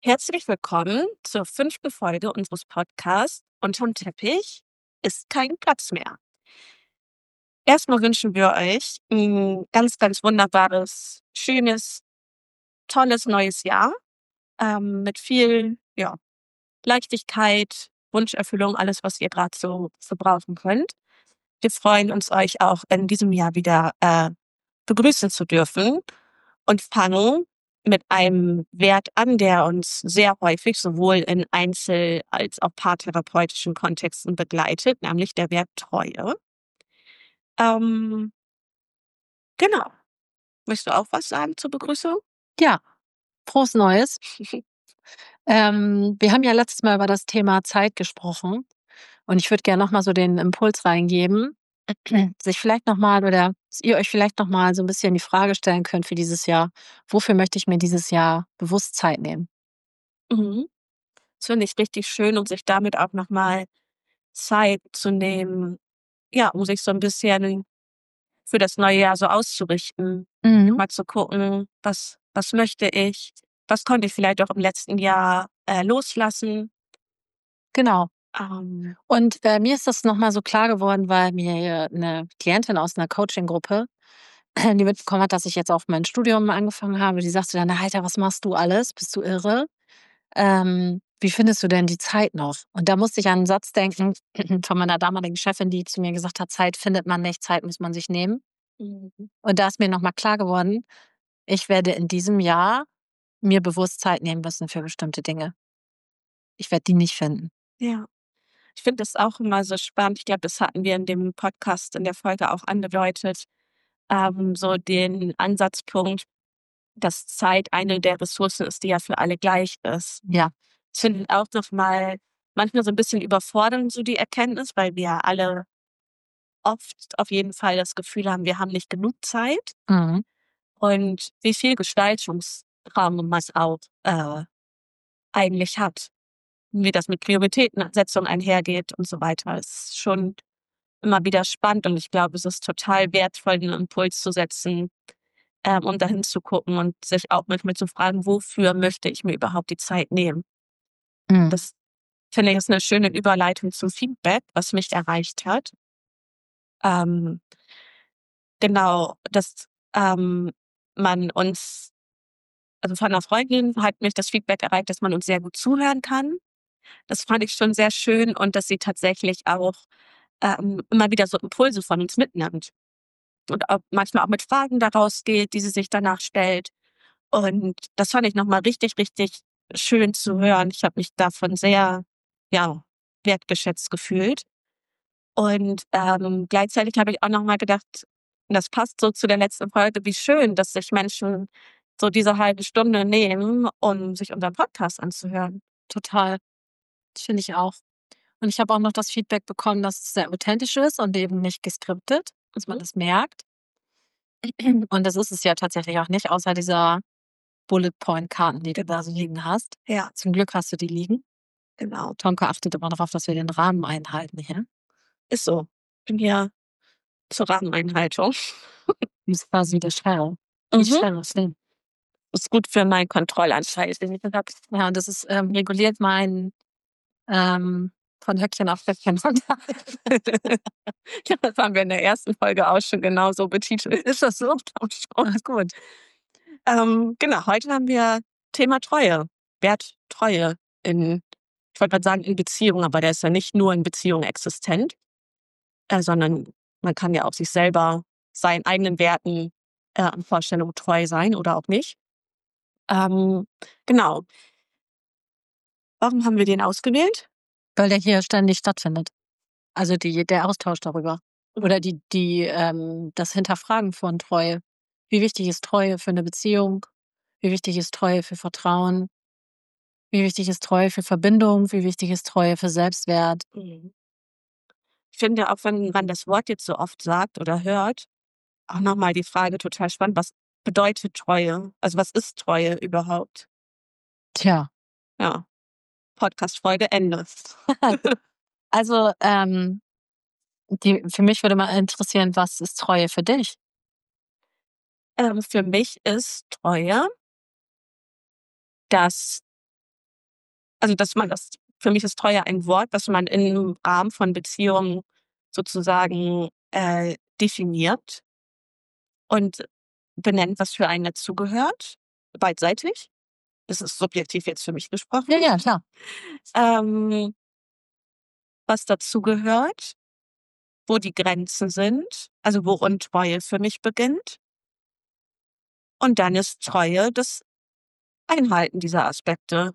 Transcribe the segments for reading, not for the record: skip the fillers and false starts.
Herzlich willkommen zur 5. Folge unseres Podcasts „Unterm Teppich ist kein Platz mehr“. Erstmal wünschen wir euch 'n ganz, ganz wunderbares, schönes, tolles neues Jahr, mit viel, ja, Leichtigkeit, Wunscherfüllung, alles, was ihr grad so brauchen könnt. Wir freuen uns, euch auch in diesem Jahr wieder, begrüßen zu dürfen und fangen mit einem Wert an, der uns sehr häufig sowohl in Einzel als auch paartherapeutischen Kontexten begleitet, nämlich der Wert Treue. Ähm, genau. Möchtest du auch was sagen zur Begrüßung? Ja, frohes Neues. Wir haben ja letztes Mal über das Thema Zeit gesprochen und ich würde gerne noch mal so den Impuls reingeben, sich vielleicht noch mal oder dass ihr euch vielleicht noch mal so 'n bisschen die Frage stellen könnt für dieses Jahr: „Wofür möchte ich mir dieses Jahr bewusst Zeit nehmen?“ Mhm. Das finde ich richtig schön und sich damit auch noch mal Zeit zu nehmen, ja, um sich so 'n bisschen für das neue Jahr so auszurichten. Mhm. Mal zu gucken, was möchte ich? Was konnte ich vielleicht auch im letzten Jahr, loslassen? Genau. Ähm, Und, mir ist das noch mal so klar geworden, weil mir 'ne Klientin aus 'ner Coaching-Gruppe, die mitbekommen hat, dass ich jetzt auch mein Studium angefangen habe, die sagte dann: „Alter, was machst du alles? Bist du irre? Wie findest du denn die Zeit noch?“ Und da musste ich an 'n Satz denken von meiner damaligen Chefin, die zu mir gesagt hat: „Zeit findet man nicht, Zeit muss man sich nehmen.“ mhm. Und da ist mir noch mal klar geworden, ich werde in diesem Jahr mir bewusst Zeit nehmen müssen für bestimmte Dinge. Ich werde die nicht finden. Ja. Ich finde das auch immer so spannend. Ich glaube, das hatten wir in dem Podcast in der Folge auch angedeutet, so den Ansatzpunkt, dass Zeit eine der Ressourcen ist, die ja für alle gleich ist. Ja. Ich finde auch noch mal manchmal so 'n bisschen überfordernd so die Erkenntnis, weil wir alle oft auf jeden Fall das Gefühl haben, wir haben nicht genug Zeit Mhm. und wie viel Gestaltungsraum man auch, eigentlich hat. Wie das mit Prioritätensetzung einhergeht und so weiter. Ist schon immer wieder spannend und ich glaube, es ist total wertvoll, 'nen Impuls zu setzen, und dahin zu gucken und sich auch manchmal zu fragen: „Wofür möchte ich mir überhaupt die Zeit nehmen?“ Mhm. Das finde ich, ist 'ne schöne Überleitung zum Feedback, was mich erreicht hat. Ähm, genau, dass, man uns also von 'ner Freundin hat mich das Feedback erreicht, dass man uns sehr gut zuhören kann. Das fand ich schon sehr schön und dass sie tatsächlich auch, immer wieder so Impulse von uns mitnimmt und auch manchmal auch mit Fragen da rausgeht, die sie sich danach stellt. Und das fand ich noch mal richtig, richtig schön zu hören. Ich habe mich davon sehr, ja, wertgeschätzt gefühlt. Und, gleichzeitig habe ich auch noch mal gedacht, und das passt so zu der letzten Folge, wie schön, dass sich Menschen so diese halbe Stunde nehmen, um sich unseren Podcast anzuhören. Total. Das finde ich auch. Und ich habe auch noch das Feedback bekommen, dass es sehr authentisch ist und eben nicht geskriptet, dass man Mhm. das merkt. Und das ist es ja tatsächlich auch nicht, außer dieser Bullet-Point-Karten, die du da so liegen hast. Ja, Zum Glück hast du die liegen. genau. Tonka achtet immer darauf, dass wir den Rahmen einhalten hier. Ist so. Bin hier zur Rahmeneinhaltung. Die ist quasi der Sheriff. Die Mhm. Sheriffin. Ist gut für meinen Kontrollanteil, den ich habe. Ja, und das ist, reguliert mein, ähm, von Höckchen auf Stöckchen runterhalten. Ja, das haben wir in der ersten Folge auch schon genauso betitelt. Ist das so? Glaube schon. Ah, gut. Genau, heute haben wir Thema Treue. Wert Treue in ich wollte grad sagen in Beziehung, aber der ist ja nicht nur in Beziehung existent, sondern man kann ja auch sich selber, seinen eigenen Werten, und Vorstellungen treu sein oder auch nicht. Ähm, genau. Warum haben wir den ausgewählt? Weil der hier ständig stattfindet. Also der Austausch darüber oder das Hinterfragen von Treue. Wie wichtig ist Treue für 'ne Beziehung? Wie wichtig ist Treue für Vertrauen? Wie wichtig ist Treue für Verbindung? Wie wichtig ist Treue für Selbstwert? Mhm. Ich finde, auch wenn man das Wort jetzt so oft sagt oder hört, auch noch mal die Frage total spannend: Was bedeutet Treue? Also, was ist Treue überhaupt? Tja, Ja, Podcast-Folge Ende. also, die für mich würde mal interessieren, was ist Treue für dich? Für mich ist Treue, dass Also, dass man das für mich ist Treue ein Wort, das man im Rahmen von Beziehungen sozusagen, definiert und benennt, was für einen dazugehört, beidseitig. Das ist subjektiv jetzt für mich Ja, gesprochen. ja, klar. Ähm, was dazugehört, wo die Grenzen sind, also wo Untreue für mich beginnt. Und dann ist Treue das Einhalten dieser Aspekte,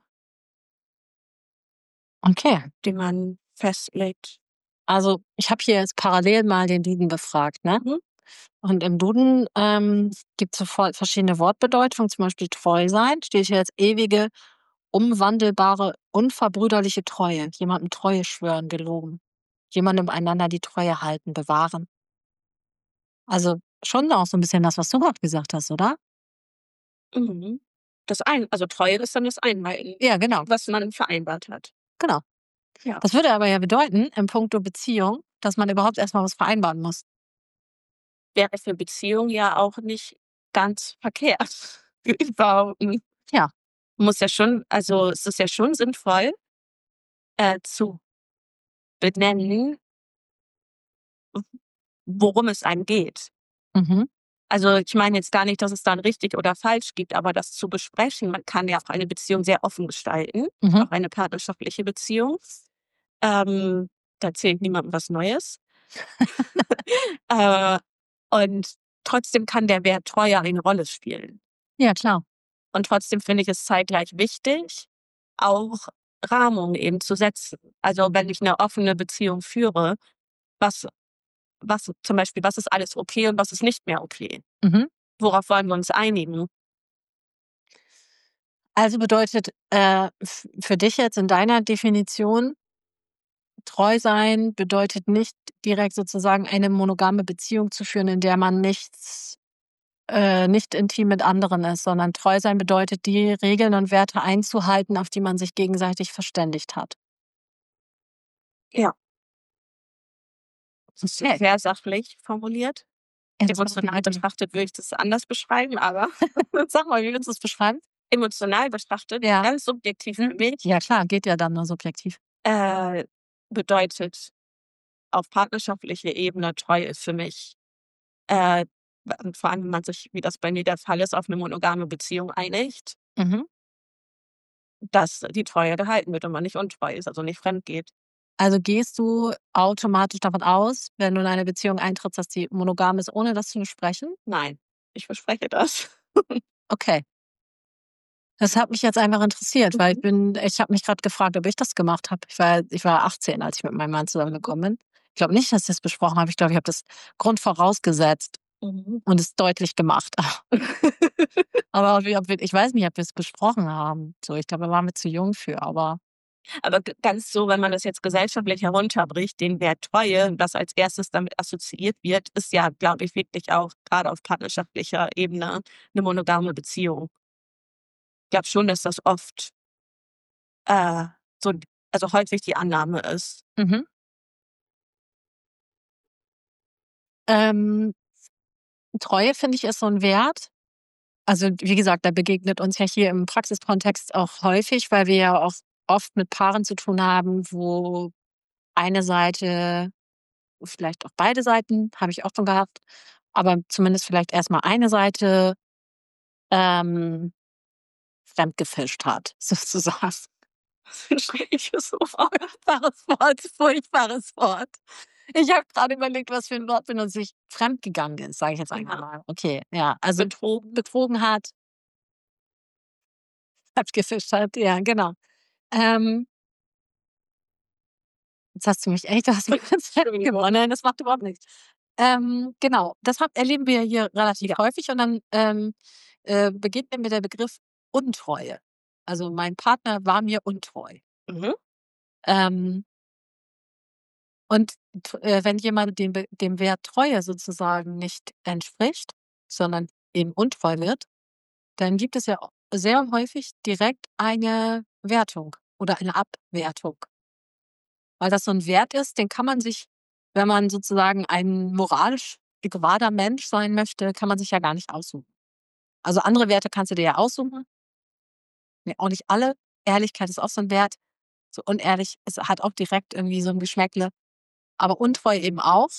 Okay. die man festlegt. Also, ich habe hier jetzt parallel mal den Duden befragt, ne? Mhm. Und im Duden, gibt's so verschiedene Wortbedeutungen, zum Beispiel treu sein steht hier als ewige, unwandelbare, unverbrüderliche Treue, jemandem Treue schwören, geloben, jemandem einander die Treue halten, bewahren. Also, schon auch so ein bisschen das, was du gerade gesagt hast, oder? Mhm. Also Treue ist dann das Einhalten, Ja, genau, was man vereinbart hat. genau. Ja. Das würde aber ja bedeuten, in puncto Beziehung, dass man überhaupt erst mal was vereinbaren muss. Wäre für Beziehungen ja auch nicht ganz verkehrt, würde ich behaupten. Ja. Es ist ja schon sinnvoll, zu benennen, worum es einem geht. Mhm, Also, ich meine jetzt gar nicht, dass es dann richtig oder falsch gibt, aber das zu besprechen. Man kann ja auch eine Beziehung sehr offen gestalten, mhm. auch eine partnerschaftliche Beziehung. Ähm, da erzähle niemandem was Neues. Äh, und trotzdem kann der Wert Treue eine Rolle spielen. Ja, klar. Und trotzdem finde ich es zeitgleich wichtig, auch Rahmungen eben zu setzen. Also, wenn ich 'ne offene Beziehung führe, was zum Beispiel, was ist alles okay und was ist nicht mehr okay? Mhm. Worauf wollen wir uns einigen? Also bedeutet, für dich jetzt in deiner Definition, treu sein bedeutet nicht direkt sozusagen eine monogame Beziehung zu führen, in der man nicht intim mit anderen ist, sondern treu sein bedeutet, die Regeln und Werte einzuhalten, auf die man sich gegenseitig verständigt hat. Ja, das ist Okay. sehr sachlich formuliert. Jetzt Emotional betrachtet würde ich das anders beschreiben, aber sag mal, wie würdest du's beschreiben? emotional betrachtet, Ja. ganz subjektiv für mich, Ja klar, geht ja dann nur subjektiv. äh, bedeutet auf partnerschaftlicher Ebene Treue für mich, äh, vor allem, wenn man sich, wie das bei mir der Fall ist, auf 'ne monogame Beziehung einigt, Mhm. dass die Treue gehalten wird und man nicht untreu ist, also nicht fremd geht. Also gehst du automatisch davon aus, wenn du in eine Beziehung eintrittst, dass die monogam ist, ohne das zu besprechen? Nein, ich verspreche das. Okay. Das hat mich jetzt einfach interessiert, weil Mhm. ich habe mich grad gefragt, ob ich das gemacht habe. Ich war 18, als ich mit meinem Mann zusammengekommen bin. Ich glaube nicht, dass ich das besprochen habe. Ich glaube, ich habe das Grund vorausgesetzt Mhm. und es deutlich gemacht. Aber ob wir ich weiß nicht, ob wir's besprochen haben. So, ich glaube, da waren wir zu jung für, aber Aber ganz so, wenn man das jetzt gesellschaftlich herunterbricht, den Wert Treue, was als Erstes damit assoziiert wird, ist ja, glaube ich, wirklich auch gerade auf partnerschaftlicher Ebene 'ne monogame Beziehung. Ich glaube schon, dass das oft, äh, so also häufig die Annahme ist. mhm. Ähm, Treue, finde ich, ist so 'n Wert. Also, wie gesagt, der begegnet uns ja hier im Praxiskontext auch häufig, weil wir ja auch oft mit Paaren zu tun haben, wo eine Seite, vielleicht auch beide Seiten, habe ich auch schon gehabt, aber zumindest vielleicht erst mal eine Seite, ähm, fremdgefischt hat, sozusagen. Was für 'n schreckliches Wort. Furchtbares Wort. Ich habe grade überlegt, was für 'n Wort benutze ich. Fremdgegangen ist, sage ich jetzt einfach Ja, mal. Okay, ja, also betrogen. betrogen hat, fremdgefischt hat, ja, genau. Ähm, Jetzt hast du mich echt aus dem Konzept gebracht. Nein, das macht überhaupt nichts. Genau, das erleben wir hier relativ Ja. häufig und dann, begegnet mir der Begriff Untreue. Also, mein Partner war mir untreu. Mhm. Ähm, und wenn jemand dem Wert Treue sozusagen nicht entspricht, sondern eben untreu wird, dann gibt es ja sehr häufig direkt eine Wertung oder eine Abwertung. Weil das so 'n Wert ist, den kann man sich, wenn man sozusagen ein moralisch gerader Mensch sein möchte, kann man sich ja gar nicht aussuchen. Also, andere Werte kannst du dir ja aussuchen, ne, auch nicht alle. Ehrlichkeit ist auch so 'n Wert. So unehrlich, es hat auch direkt irgendwie so 'n Geschmäckle, aber untreu eben auch.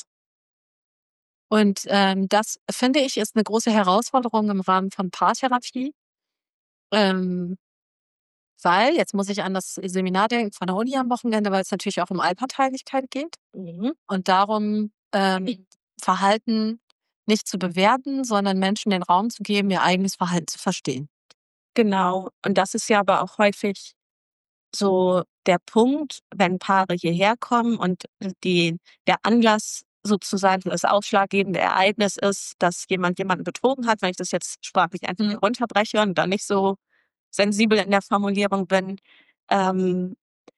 Und, das finde ich, ist 'ne große Herausforderung im Rahmen von Paartherapie, ähm, weil jetzt muss ich an das Seminar denken von der Uni am Wochenende, weil's natürlich auch um Allparteilichkeit geht und darum, Verhalten nicht zu bewerten, sondern Menschen den Raum zu geben, ihr eigenes Verhalten zu verstehen. Genau. Und das ist ja aber auch häufig so der Punkt, wenn Paare hierher kommen und der Anlass sozusagen das ausschlaggebende Ereignis ist, dass jemand jemanden betrogen hat, wenn ich das jetzt sprachlich einfach runterbreche und dann nicht so sensibel in der Formulierung bin, ähm,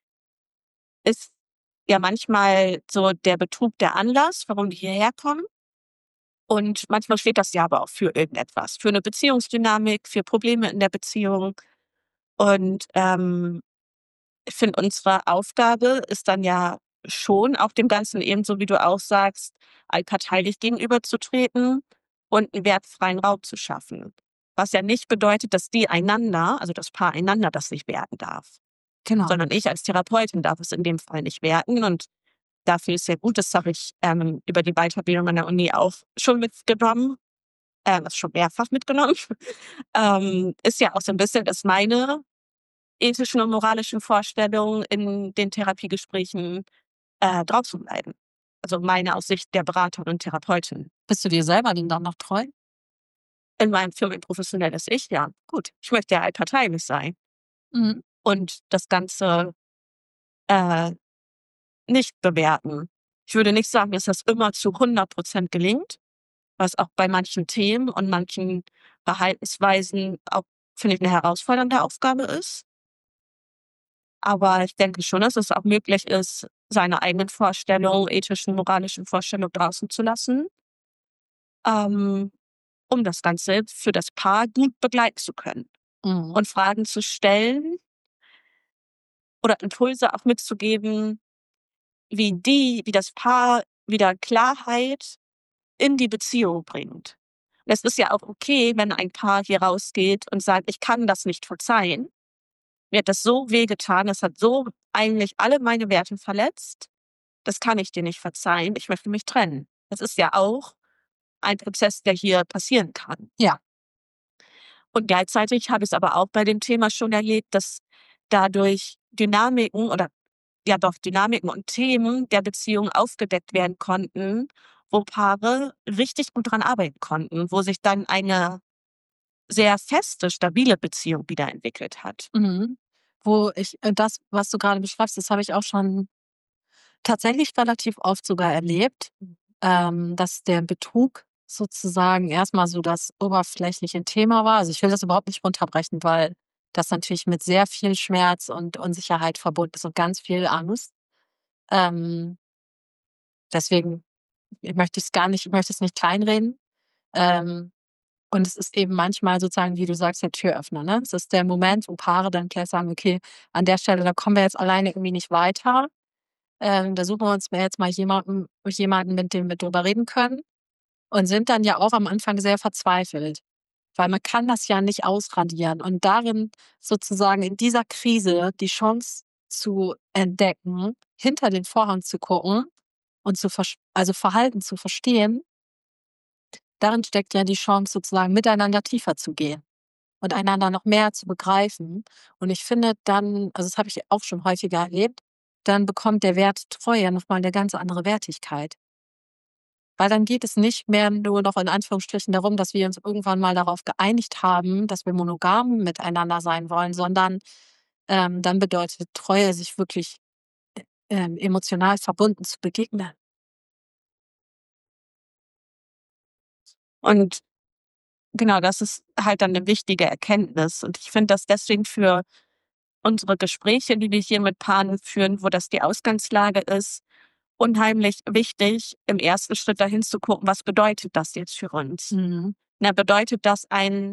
ist ja manchmal so der Betrug der Anlass, warum die hierher kommen. Und manchmal steht das ja aber auch für irgendetwas, für 'ne Beziehungsdynamik, für Probleme in der Beziehung. Und, ich finde, unsere Aufgabe ist dann ja schon auch dem Ganzen ebenso, wie du auch sagst, allparteilich gegenüberzutreten und 'n wertfreien Raum zu schaffen. Was ja nicht bedeutet, dass die einander, also das Paar einander, das nicht werten darf, Genau. sondern ich als Therapeutin darf es in dem Fall nicht werten und dafür ist ja gut, das habe ich, über die Weiterbildung an der Uni auch schon mitgenommen, also schon mehrfach mitgenommen. Ist ja auch so 'n bisschen, dass meine ethischen und moralischen Vorstellungen in den Therapiegesprächen, draußen bleiben. Also meine aus Sicht der Beraterin und Therapeutin. Bist du dir selber denn dann noch treu? In meinem für mein professionelles Ich, ja. Gut, ich möchte ja allparteilich sein Mhm. und das Ganze, äh, nicht bewerten. Ich würde nicht sagen, dass das immer zu 100% gelingt, was auch bei manchen Themen und manchen Verhaltensweisen auch, finde ich, 'ne herausfordernde Aufgabe ist. Aber ich denke schon, dass es auch möglich ist, seine eigenen Vorstellungen, ethischen, moralischen Vorstellungen draußen zu lassen, ähm, um das Ganze für das Paar gut begleiten zu können Mhm. und Fragen zu stellen oder Impulse auch mitzugeben, wie das Paar wieder Klarheit in die Beziehung bringt. Es ist ja auch okay, wenn ein Paar hier rausgeht und sagt: „Ich kann das nicht verzeihen. Mir hat das so wehgetan, es hat so eigentlich alle meine Werte verletzt. Das kann ich dir nicht verzeihen. Ich möchte mich trennen." Das ist ja auch ein Prozess, der hier passieren kann. Ja. Und gleichzeitig habe ich's aber auch bei dem Thema schon erlebt, dass dadurch Dynamiken oder ja doch Dynamiken und Themen der Beziehung aufgedeckt werden konnten, wo Paare richtig gut dran arbeiten konnten, wo sich dann eine sehr feste, stabile Beziehung wiederentwickelt hat. Mhm. Wo ich das, was du grade beschreibst, das habe ich auch schon tatsächlich relativ oft sogar erlebt, dass der Betrug sozusagen erst mal so das oberflächliche Thema war. Also, ich will das überhaupt nicht runterbrechen, weil das natürlich mit sehr viel Schmerz und Unsicherheit verbunden ist und ganz viel Angst. Ähm Deswegen ich möchte es nicht kleinreden. Ähm, und es ist eben manchmal sozusagen, wie du sagst, der Türöffner, ne? Es ist der Moment, wo Paare dann gleich sagen: „Okay, an der Stelle, da kommen wir jetzt alleine irgendwie nicht weiter. Da suchen wir uns jetzt mal jemanden, mit dem wir drüber reden können." Und sind dann ja auch am Anfang sehr verzweifelt, weil man kann das ja nicht ausradieren. Und darin sozusagen in dieser Krise die Chance zu entdecken, hinter den Vorhang zu gucken und also Verhalten zu verstehen, darin steckt ja die Chance, sozusagen miteinander tiefer zu gehen und einander noch mehr zu begreifen. Und ich finde dann, also das habe ich auch schon häufiger erlebt, dann bekommt der Wert Treue noch mal 'ne ganz andere Wertigkeit. Weil dann geht es nicht mehr nur noch in Anführungsstrichen darum, dass wir uns irgendwann mal darauf geeinigt haben, dass wir monogam miteinander sein wollen, sondern, dann bedeutet Treue, sich wirklich, emotional verbunden zu begegnen. Und genau, das ist halt dann 'ne wichtige Erkenntnis. Und ich finde das deswegen für unsere Gespräche, die wir hier mit Paaren führen, wo das die Ausgangslage ist, unheimlich wichtig, im ersten Schritt dahin zu gucken, was bedeutet das jetzt für uns? Mhm. Na, bedeutet das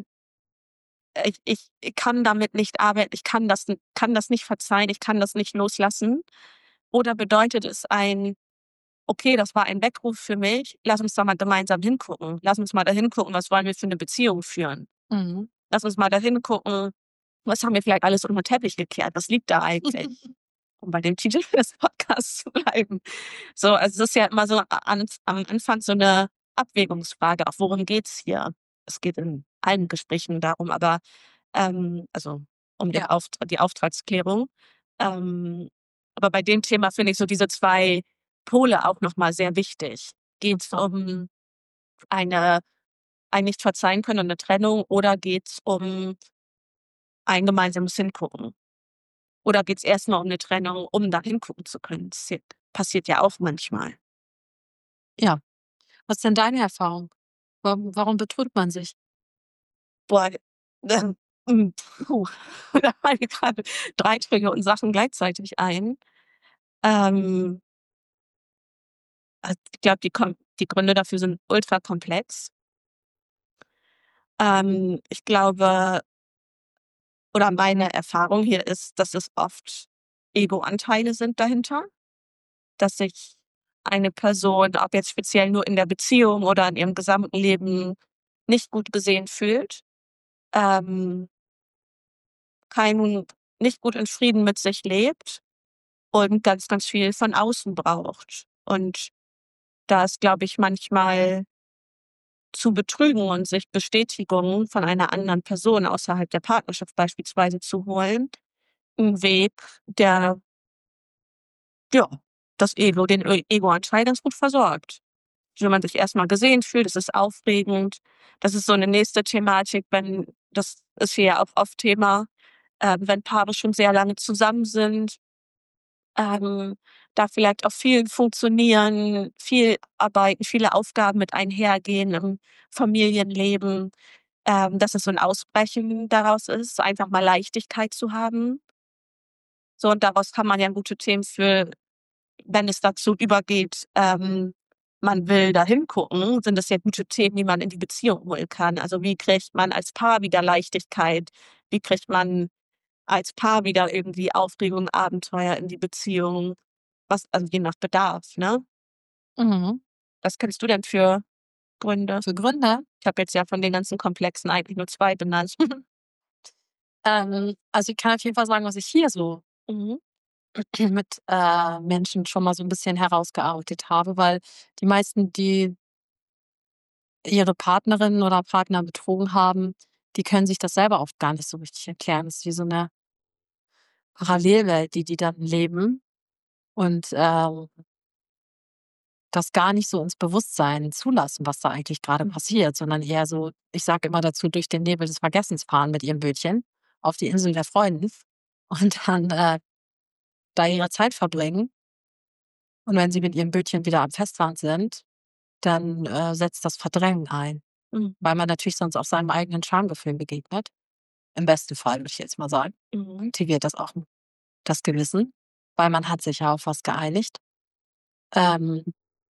ich kann damit nicht arbeiten, ich kann das nicht verzeihen, ich kann das nicht loslassen? Oder bedeutet es „Okay, das war ein Weckruf für mich, lass uns da mal gemeinsam hingucken. Lass uns mal da hingucken, was wollen wir für 'ne Beziehung führen? Mhm. Lass uns mal da hingucken, Was haben wir vielleicht alles unter den Teppich gekehrt? Was liegt da eigentlich? Um bei dem Titel des Podcasts zu bleiben. So, also es ist ja immer so am Anfang so eine Abwägungsfrage, auch worum geht's hier? Es geht in allen Gesprächen darum, aber also um den Ja. Die Auftragsklärung. Ähm, aber bei dem Thema finde ich so diese 2 Pole auch noch mal sehr wichtig. Geht's um eine ein Nicht-Verzeihen können und 'ne Trennung oder geht's um ein gemeinsames Hingucken? Oder geht's erst mal um 'ne Trennung, um da hingucken zu können? Das passiert ja auch manchmal. Ja. Was ist denn deine Erfahrung? Warum betrügt man sich? Boah, ähm, puh, da fallen mir grade 3 Trillionen Sachen gleichzeitig ein. Ähm, ich glaube, die Gründe dafür sind ultrakomplex. Ich glaube oder meine Erfahrung hier ist, dass es oft Ego-Anteile sind dahinter, dass sich eine Person, ob jetzt speziell nur in der Beziehung oder in ihrem gesamten Leben, nicht gut gesehen fühlt, ähm, kein nicht gut in Frieden mit sich lebt und ganz, ganz viel von außen braucht. Und da ist, glaube ich, manchmal zu betrügen und sich Bestätigung von einer anderen Person außerhalb der Partnerschaft beispielsweise zu holen, 'n Weg, der, ja, das Ego den Ego-Anteil ganz gut versorgt. Wenn man sich erst mal gesehen fühlt, das ist aufregend. Das ist so 'ne nächste Thematik, wenn das ist hier ja auch oft Thema, wenn Paare schon sehr lange zusammen sind, ähm, da vielleicht auch viel funktionieren, viel arbeiten, viele Aufgaben mit einhergehen im Familienleben, dass es so 'n Ausbrechen daraus ist, einfach mal Leichtigkeit zu haben. So, und daraus kann man ja gute Themen für wenn es dazu übergeht, man will da hingucken, sind das ja gute Themen, die man in die Beziehung holen kann. Also, wie kriegt man als Paar wieder Leichtigkeit? Wie kriegt man als Paar wieder irgendwie Aufregung, Abenteuer in die Beziehung? Was also, je nach Bedarf, ne? Mhm. Was kennst du denn für Gründe? Für Gründe? Ich habe jetzt ja von den ganzen Komplexen eigentlich nur 2 benannt. Also, ich kann auf jeden Fall sagen, was ich hier so Mhm. mit, Menschen schon mal so 'n bisschen herausgearbeitet habe, weil die meisten, die ihre Partnerinnen oder Partner betrogen haben, die können sich das selber oft gar nicht so richtig erklären. Das ist wie so 'ne Parallelwelt, die dann leben und, das gar nicht so ins Bewusstsein zulassen, was da eigentlich grade passiert, sondern eher so, ich sage immer dazu, durch den Nebel des Vergessens fahren mit ihrem Bötchen auf die Insel der Freuden und dann, da ihre Zeit verbringen. Und wenn sie mit ihrem Bötchen wieder am Festland sind, dann, setzt das Verdrängen ein, Mhm. weil man natürlich sonst auch seinem eigenen Schamgefühl begegnet. Im besten Fall, würde ich jetzt mal sagen. Mhm. Aktiviert das auch das Gewissen, weil man hat sich ja auf was geeinigt. Ähm,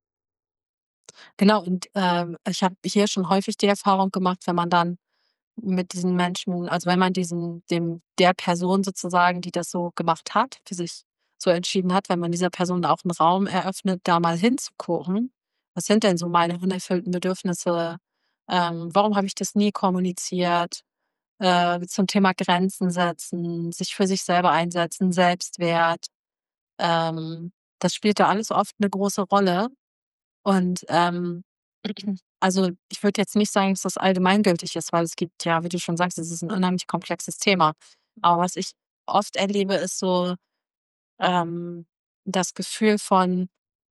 genau und, ich habe hier schon häufig die Erfahrung gemacht, wenn man dann mit diesen Menschen also, wenn man der Person sozusagen, die das so gemacht hat, für sich so entschieden hat, wenn man dieser Person auch 'n Raum eröffnet, da mal hinzugucken. Was sind denn so meine unerfüllten Bedürfnisse? Warum habe ich das nie kommuniziert? Zum Thema Grenzen setzen, sich für sich selber einsetzen, Selbstwert. Das spielt da alles oft 'ne große Rolle und, also, ich würde jetzt nicht sagen, dass das allgemeingültig ist, weil es gibt ja, wie du schon sagst, es ist 'n unheimlich komplexes Thema. Aber was ich oft erlebe, ist so, das Gefühl von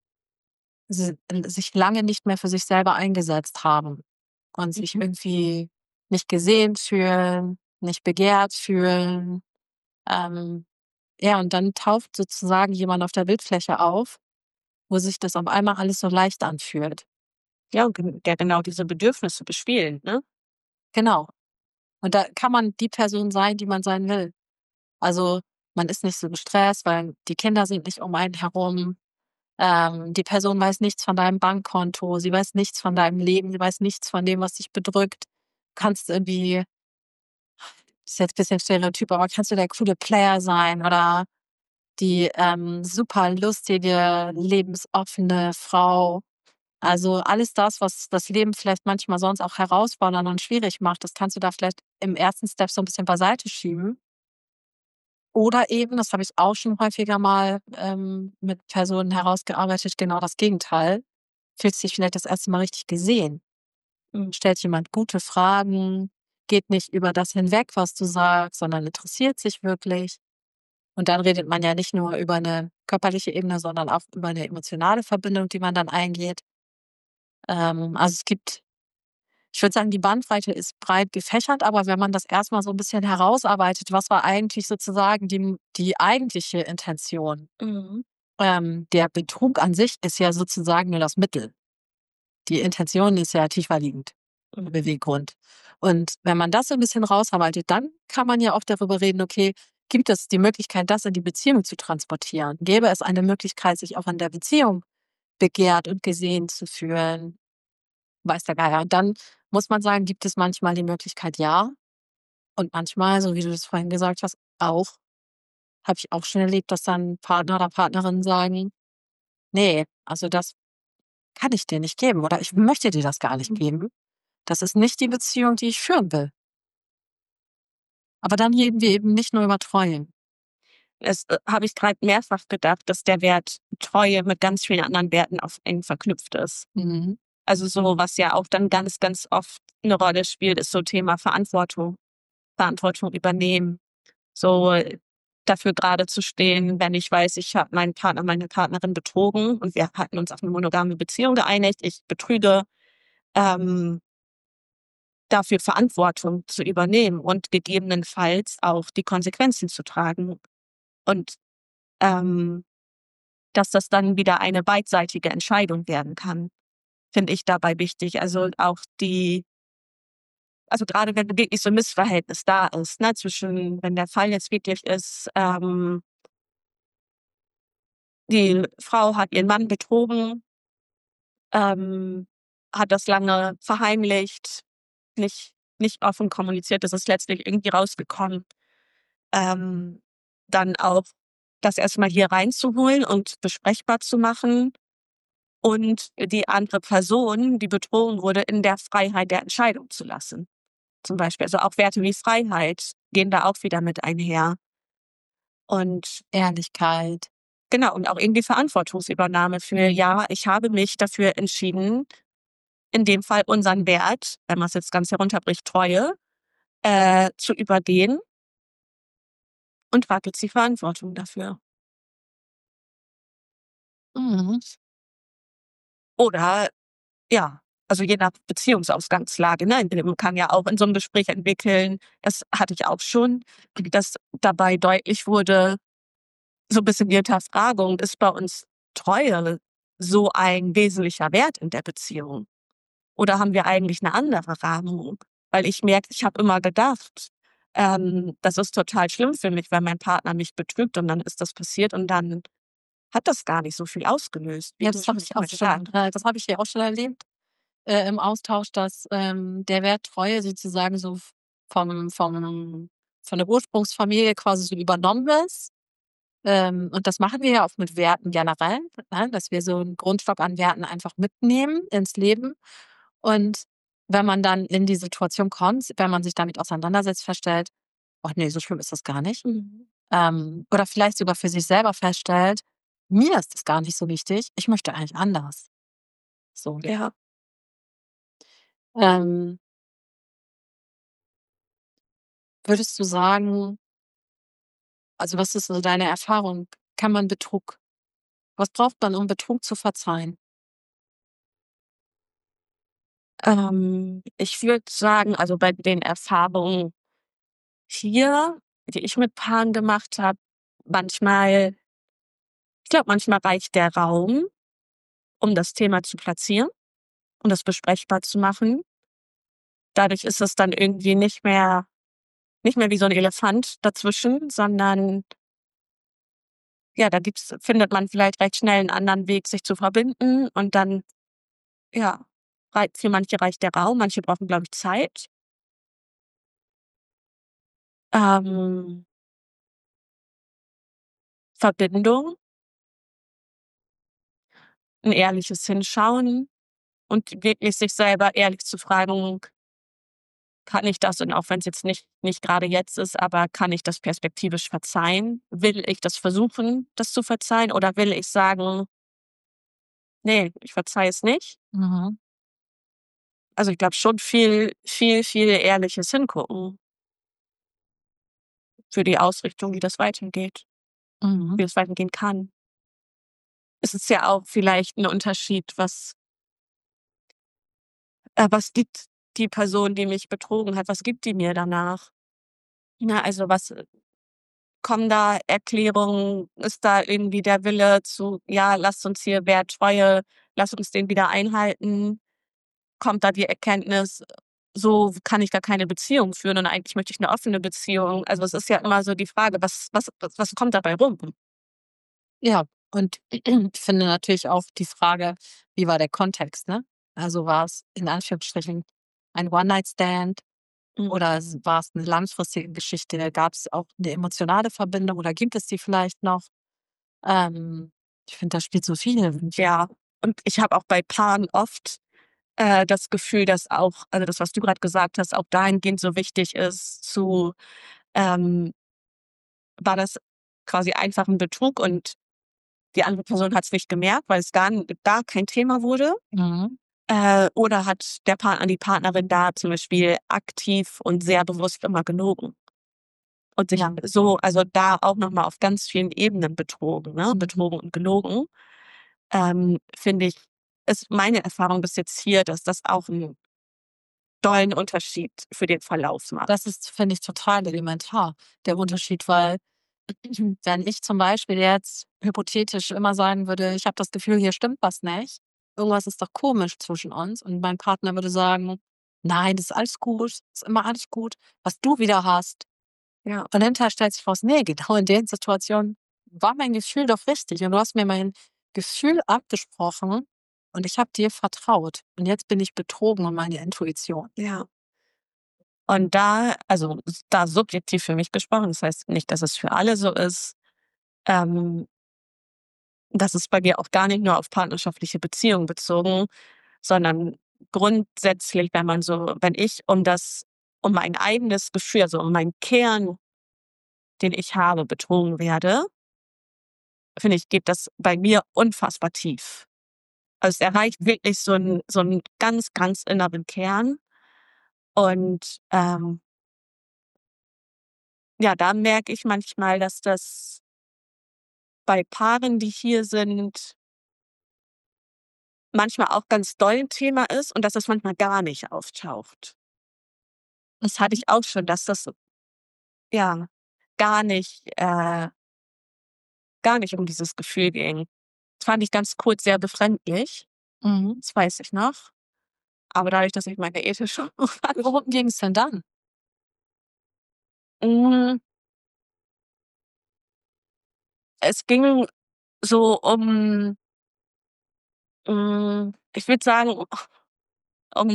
sich lange nicht mehr für sich selber eingesetzt haben und sich irgendwie nicht gesehen fühlen, nicht begehrt fühlen. Ähm, ja, und dann taucht sozusagen jemand auf der Bildfläche auf, wo sich das auf einmal alles so leicht anfühlt. Ja, und der genau diese Bedürfnisse bespielt, ne? Genau. Und da kann man die Person sein, die man sein will. Also, man ist nicht so gestresst, weil die Kinder sind nicht um einen herum. Die Person weiß nichts von deinem Bankkonto, sie weiß nichts von deinem Leben, sie weiß nichts von dem, was dich bedrückt. Kannst irgendwie ist jetzt bisschen Stereotyp, aber kannst du der coole Player sein oder die, super lustige, lebensoffene Frau. Also, alles das, was das Leben vielleicht manchmal sonst auch herausfordernd und schwierig macht, das kannst du da vielleicht im ersten Step so 'n bisschen beiseite schieben Oder eben, das habe ich auch schon häufiger mal, mit Personen herausgearbeitet, genau das Gegenteil. Fühlt sich vielleicht das erste Mal richtig gesehen. Mhm. Stellt jemand gute Fragen, geht nicht über das hinweg, was du sagst, sondern interessiert sich wirklich. Und dann redet man ja nicht nur über eine körperliche Ebene, sondern auch über eine emotionale Verbindung, die man dann eingeht. Also, es gibt ich würde sagen, die Bandbreite ist breit gefächert, aber wenn man das erst mal so 'n bisschen herausarbeitet, was war eigentlich sozusagen die eigentliche Intention? Mhm. Der Betrug an sich ist ja sozusagen nur das Mittel. Die Intention ist ja tiefer liegend, der Mhm. Beweggrund. Und wenn man das so 'n bisschen rausarbeitet, dann kann man ja auch darüber reden, okay, gibt es die Möglichkeit, das in die Beziehung zu transportieren? Gäbe es eine Möglichkeit, sich auch in der Beziehung begehrt und gesehen zu fühlen? Weiß der Geier. Und dann muss man sagen, gibt es manchmal die Möglichkeit, ja. Und manchmal, so wie du das vorhin gesagt hast, auch habe ich auch schon erlebt, dass dann Partner oder Partnerinnen sagen: „Ne, also das kann ich dir nicht geben oder ich möchte dir das gar nicht geben. Das ist nicht die Beziehung, die ich führen will." Aber dann reden wir eben nicht nur über Treue. Es, habe ich grad mehrfach gedacht, dass der Wert Treue mit ganz vielen anderen Werten auch eng verknüpft ist. Mhm. Also, so was ja auch dann ganz, ganz oft 'ne Rolle spielt, ist so Thema Verantwortung. Verantwortung übernehmen, so dafür gerade zu stehen, wenn ich weiß, ich habe meinen Partner, meine Partnerin betrogen und wir hatten uns auf 'ne monogame Beziehung geeinigt. Ich betrüge, ähm, dafür Verantwortung zu übernehmen und gegebenenfalls auch die Konsequenzen zu tragen. Und, ähm, dass das dann wieder eine beidseitige Entscheidung werden kann, finde ich dabei wichtig. Also, auch die also, grade wenn wirklich so 'n Missverhältnis da ist, ne, zwischen wenn der Fall jetzt wirklich ist, die Frau hat ihren Mann betrogen, ähm, hat das lange verheimlicht, nicht offen kommuniziert, das ist letztlich irgendwie rausgekommen. Ähm, Dann auch das erst mal hier reinzuholen und besprechbar zu machen und die andere Person, die betrogen wurde, in der Freiheit der Entscheidung zu lassen, zum Beispiel. Also, auch Werte wie Freiheit gehen da auch wieder mit einher. Und Ehrlichkeit. genau, und auch irgendwie Verantwortungsübernahme für: „Ja, ich habe mich dafür entschieden, in dem Fall unseren Wert, wenn man's jetzt ganz herunterbricht, Treue, zu übergehen und trage jetzt die Verantwortung dafür." Mhm. Oder ja, also je nach Beziehungsausgangslage, ne? Man kann ja auch in so 'nem Gespräch entwickeln, das hatte ich auch schon, dass dabei deutlich wurde, so 'n bisschen die Hinterfragung: Ist bei uns Treue so ein wesentlicher Wert in der Beziehung? Oder haben wir eigentlich 'ne andere Rahmung? Weil ich merke, ich habe immer gedacht, das ist total schlimm für mich, wenn mein Partner mich betrügt und dann ist das passiert und dann hat das gar nicht so viel ausgelöst, wie Ja, du das habe schon ich auch mal schon gesagt. das habe ich hier auch schon erlebt, im Austausch, dass, der Wert Treue sozusagen so von der Ursprungsfamilie quasi so übernommen ist. Und das machen wir ja auch mit Werten generell, ne, dass wir so 'n Grundstock an Werten einfach mitnehmen ins Leben. Und wenn man dann in die Situation kommt, wenn man sich damit auseinandersetzt, feststellt: „Ach ne, so schlimm ist das gar nicht." Mhm. Oder vielleicht sogar für sich selber feststellt: „Mir ist das gar nicht so wichtig, ich möchte eigentlich anders." So. Ja. Ähm, Würdest du sagen, also, was ist so deine Erfahrung? Kann man Betrug Was braucht man, um Betrug zu verzeihen? Ich würde sagen, also bei den Erfahrungen hier, die ich mit Paaren gemacht habe, manchmal ich glaube, manchmal reicht der Raum, um das Thema zu platzieren und das besprechbar zu machen. Dadurch ist es dann irgendwie nicht mehr wie so 'n Elefant dazwischen, sondern ja, da findet man vielleicht recht schnell 'n anderen Weg, sich zu verbinden und dann, ja, für manche reicht der Raum, manche brauchen, glaube ich, Zeit. Ähm, Verbindung, 'n ehrliches Hinschauen und wirklich sich selber ehrlich zu fragen: kann ich das, und auch wenn es jetzt nicht gerade jetzt ist, aber kann ich das perspektivisch verzeihen? Will ich das versuchen, das zu verzeihen, oder will ich sagen: „Ne, ich verzeihe es nicht?“ Mhm. Also, ich glaube schon viel ehrliches Hingucken für die Ausrichtung, wie das weitergeht, Mhm. wie es weitergehen kann. Es ist ja auch vielleicht 'n Unterschied, was gibt die Person, die mich betrogen hat, was gibt die mir danach? Ne, also, kommen da Erklärungen? Ist da irgendwie der Wille zu: „Ja, lasst uns hier Wert Treue, lass uns den wieder einhalten?“ Kommt da die Erkenntnis: „So kann ich gar keine Beziehung führen und eigentlich möchte ich 'ne offene Beziehung.“ Also, es ist ja immer so die Frage, was kommt dabei rum? Ja, und ich finde natürlich auch die Frage, wie war der Kontext, ne? Also, war es in Anführungsstrichen ein One-Night-Stand Mhm. oder war es eine langfristige Geschichte? Gab es auch eine emotionale Verbindung oder gibt es die vielleicht noch? Ähm, Ich finde, da spielt so viel. Ja, und ich habe auch bei Paaren oft, das Gefühl, dass auch, also, das, was du grad gesagt hast, auch dahingehend so wichtig ist ähm, war das quasi einfach 'n Betrug und die andere Person hat's nicht gemerkt, weil es gar kein Thema wurde? Mhm. Oder hat der Partner, die Partnerin da zum Beispiel aktiv und sehr bewusst immer gelogen und sich Ja. so, also, da auch noch mal auf ganz vielen Ebenen betrogen, ne? Mhm. Betrogen und gelogen. Finde ich, ist meine Erfahrung bis jetzt hier, dass das auch 'n dollen Unterschied für den Verlauf Das macht. ist, finde ich, total elementar, der Unterschied, weil wenn ich zum Beispiel jetzt hypothetisch immer sagen würde: „Ich habe das Gefühl, hier stimmt was nicht. Irgendwas ist doch komisch zwischen uns.“ Und mein Partner würde sagen: „Nein, das ist alles gut, ist immer alles gut, was du wieder hast.“ Ja, Und hinterher stellt sich raus: „Ne, genau in den Situationen war mein Gefühl doch richtig und du hast mir mein Gefühl abgesprochen und ich habe dir vertraut und jetzt bin ich betrogen um meine Intuition.“ ja. Und da, also, da subjektiv für mich gesprochen, das heißt nicht, dass es für alle so ist, ähm, das ist bei mir auch gar nicht nur auf partnerschaftliche Beziehungen bezogen, sondern grundsätzlich, wenn ich um mein eigenes Gefühl, also um meinen Kern, den ich habe, betrogen werde, finde ich, geht das bei mir unfassbar tief. Also, es erreicht wirklich so 'n ganz, ganz inneren Kern, und, ja, da merke ich manchmal, dass das bei Paaren, die hier sind, manchmal auch ganz doll 'n Thema ist und dass das manchmal gar nicht auftaucht. Das hatte Mhm. ich auch schon, dass das so, ja, gar nicht gar nicht um dieses Gefühl ging. Das fand ich ganz kurz sehr befremdlich, Mhm. das weiß ich noch. Aber dadurch, dass ich meine ethische Worum ging's denn dann? hm, es ging so ich würde sagen, um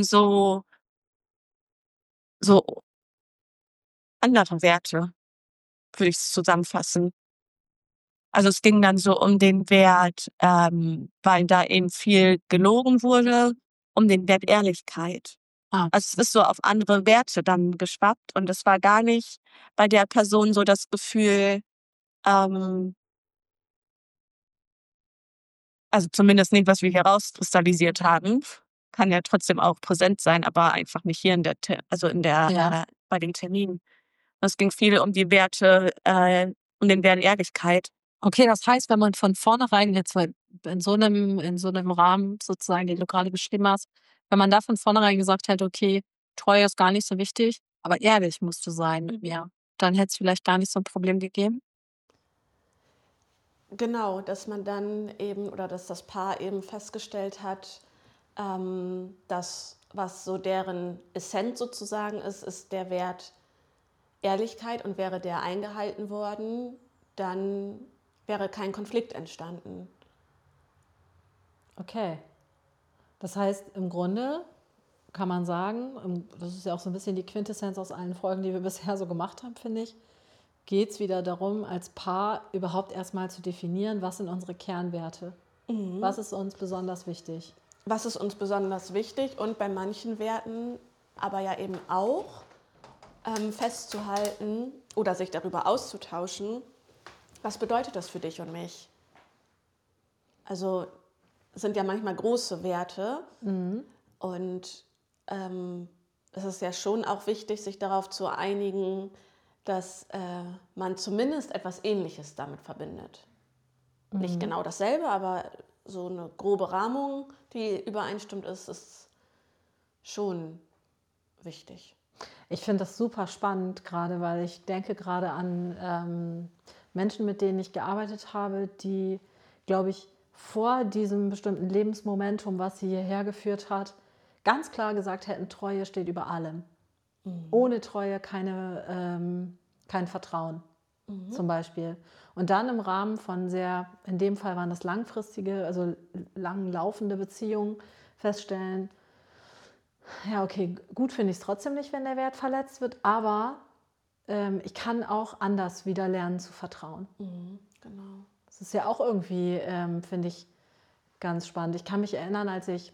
so andere Werte, würde ich's zusammenfassen. Also, es ging dann so um den Wert, weil da eben viel gelogen wurde, um den Wert Ehrlichkeit. Ah, Also, es ist so auf andere Werte dann geschwappt, und es war gar nicht bei der Person so das Gefühl, ähm, also, zumindest nicht, was wir hier rauskristallisiert haben. Kann ja trotzdem auch präsent sein, aber einfach nicht hier in der Te also, in der ja. bei den Terminen. Es ging viel um die Werte, um den Wert Ehrlichkeit. Okay, das heißt, wenn man von vornherein jetzt, weil in so 'nem Rahmen sozusagen, den du grade beschrieben hast, wenn man da von vornherein gesagt hätte: „Okay, Treue ist gar nicht so wichtig, aber ehrlich musst du sein mit mir“, dann hätt's vielleicht gar nicht so 'n Problem gegeben? Genau, dass man dann eben oder dass das Paar eben festgestellt hat, dass was so deren Essenz sozusagen ist, ist der Wert Ehrlichkeit, und wäre der eingehalten worden, dann wäre kein Konflikt entstanden. Okay. Das heißt, im Grunde kann man sagen, das ist ja auch so ein bisschen die Quintessenz aus allen Folgen, die wir bisher so gemacht haben, finde ich, geht es wieder darum, als Paar überhaupt erstmal zu definieren, was sind unsere Kernwerte? Was ist uns besonders wichtig? Was ist uns besonders wichtig, und bei manchen Werten aber ja eben auch, festzuhalten oder sich darüber auszutauschen, was bedeutet das für dich und mich? Also es sind ja manchmal große Werte und es ist ja schon auch wichtig, sich darauf zu einigen, dass man zumindest etwas Ähnliches damit verbindet. Nicht genau dasselbe, aber so eine grobe Rahmung, die übereinstimmt ist schon wichtig. Ich finde das super spannend, gerade weil ich denke gerade an Menschen, mit denen ich gearbeitet habe, die, glaube ich, vor diesem bestimmten Lebensmomentum, was sie hierher geführt hat, ganz klar gesagt hätten, Treue steht über allem. Ohne Treue kein Vertrauen zum Beispiel. Und dann im Rahmen von in dem Fall waren das langfristige, also lang laufende Beziehungen, feststellen, ja, okay, gut finde ich es trotzdem nicht, wenn der Wert verletzt wird, aber ich kann auch anders wieder lernen zu vertrauen. Genau. Das ist ja auch irgendwie, finde ich, ganz spannend. Ich kann mich erinnern, als ich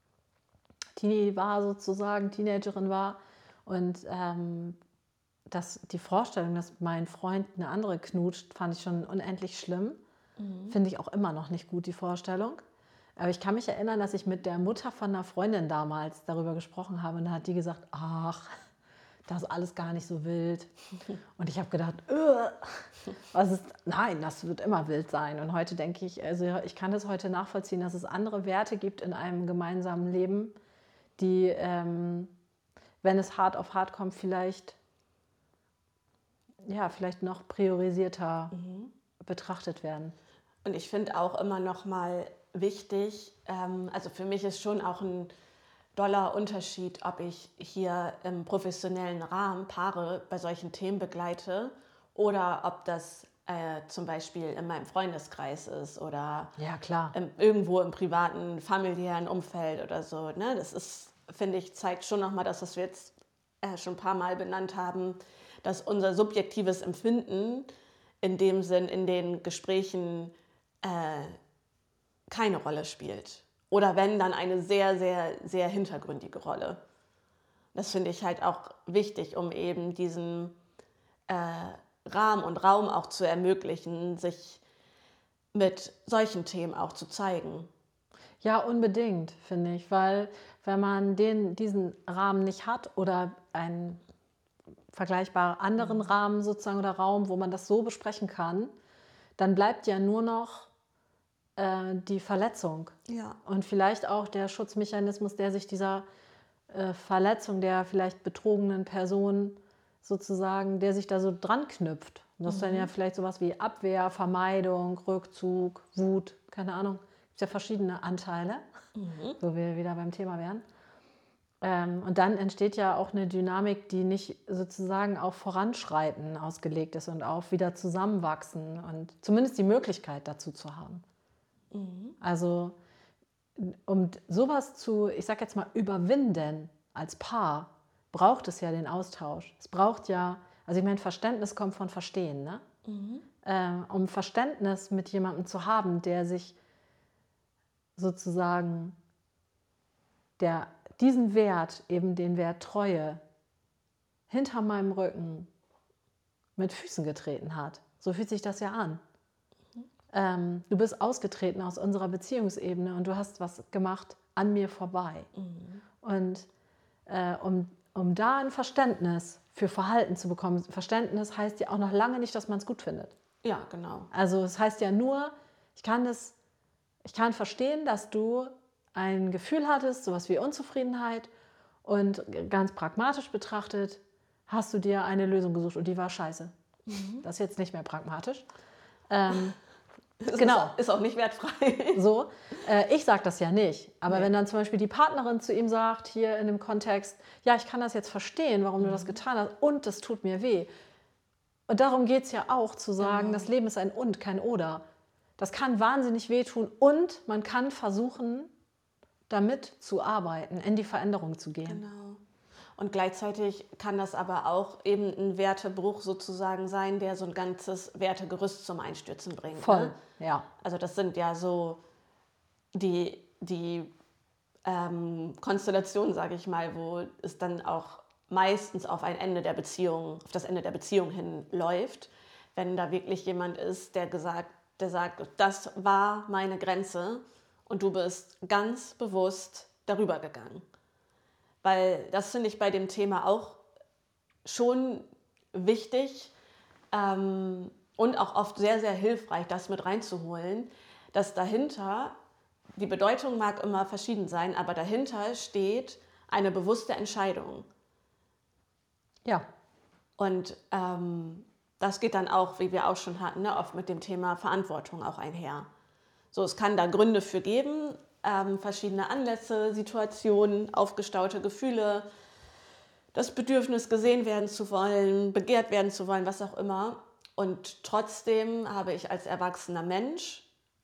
Teenagerin war und die Vorstellung, dass mein Freund eine andere knutscht, fand ich schon unendlich schlimm. Finde ich auch immer noch nicht gut, die Vorstellung. Aber ich kann mich erinnern, dass ich mit der Mutter von einer Freundin damals darüber gesprochen habe und da hat die gesagt, ach, das ist alles gar nicht so wild. Und ich habe gedacht, nein, das wird immer wild sein. Und heute denke ich, also ich kann das heute nachvollziehen, dass es andere Werte gibt in einem gemeinsamen Leben, die, wenn es hart auf hart kommt, vielleicht noch priorisierter betrachtet werden. Und ich finde auch immer noch mal wichtig, also für mich ist schon auch ein doller Unterschied, ob ich hier im professionellen Rahmen Paare bei solchen Themen begleite oder ob das zum Beispiel in meinem Freundeskreis ist oder Ja, klar. Irgendwo im privaten, familiären Umfeld oder so. Ne? Das ist, finde ich, zeigt schon nochmal, dass was wir jetzt schon ein paar Mal benannt haben, dass unser subjektives Empfinden in dem Sinn in den Gesprächen keine Rolle spielt. Oder wenn, dann eine sehr, sehr, sehr hintergründige Rolle. Das finde ich halt auch wichtig, um eben diesen Rahmen und Raum auch zu ermöglichen, sich mit solchen Themen auch zu zeigen. Ja, unbedingt, finde ich, weil wenn man diesen Rahmen nicht hat oder einen vergleichbaren anderen Rahmen sozusagen oder Raum, wo man das so besprechen kann, dann bleibt ja nur noch die Verletzung. Ja. Und vielleicht auch der Schutzmechanismus, der sich dieser Verletzung der vielleicht betrogenen Person sozusagen, der sich da so dran knüpft. Und das ist dann ja vielleicht sowas wie Abwehr, Vermeidung, Rückzug, Wut, keine Ahnung. Es gibt ja verschiedene Anteile, wo wir wieder beim Thema wären. Und dann entsteht ja auch eine Dynamik, die nicht sozusagen auf Voranschreiten ausgelegt ist und auf wieder zusammenwachsen und zumindest die Möglichkeit dazu zu haben. Also um sowas ich sag jetzt mal, überwinden als Paar, braucht es ja den Austausch. Es braucht ja, also ich meine, Verständnis kommt von Verstehen, ne? Um Verständnis mit jemandem zu haben, der sich sozusagen diesen Wert, eben den Wert Treue, hinter meinem Rücken mit Füßen getreten hat. So fühlt sich das ja an. Du bist ausgetreten aus unserer Beziehungsebene und du hast was gemacht an mir vorbei. Und um da ein Verständnis für Verhalten zu bekommen, Verständnis heißt ja auch noch lange nicht, dass man es gut findet. Ja, genau. Also es heißt ja nur, ich kann verstehen, dass du ein Gefühl hattest, sowas wie Unzufriedenheit, und ganz pragmatisch betrachtet hast du dir eine Lösung gesucht und die war scheiße. Das ist jetzt nicht mehr pragmatisch. Genau. Ist auch nicht wertfrei. So, ich sage das ja nicht. Aber wenn dann zum Beispiel die Partnerin zu ihm sagt, hier in dem Kontext, ja, ich kann das jetzt verstehen, warum du das getan hast und das tut mir weh. Und darum geht es ja auch, zu sagen, das Leben ist ein Und, kein Oder. Das kann wahnsinnig wehtun und man kann versuchen, damit zu arbeiten, in die Veränderung zu gehen. Genau. Und gleichzeitig kann das aber auch eben ein Wertebruch sozusagen sein, der so ein ganzes Wertegerüst zum Einstürzen bringt. Voll, ne? ja. Also das sind ja so die Konstellationen, sage ich mal, wo es dann auch meistens auf ein Ende der Beziehung, auf das Ende der Beziehung hinläuft, wenn da wirklich jemand ist, der sagt, das war meine Grenze und du bist ganz bewusst darüber gegangen. Weil das finde ich bei dem Thema auch schon wichtig und auch oft sehr, sehr hilfreich, das mit reinzuholen, dass dahinter, die Bedeutung mag immer verschieden sein, aber dahinter steht eine bewusste Entscheidung. Ja, Und das geht dann auch, wie wir auch schon hatten, ne, oft mit dem Thema Verantwortung auch einher. So, es kann da Gründe für geben, verschiedene Anlässe, Situationen, aufgestaute Gefühle, das Bedürfnis, gesehen werden zu wollen, begehrt werden zu wollen, was auch immer. Und trotzdem habe ich als erwachsener Mensch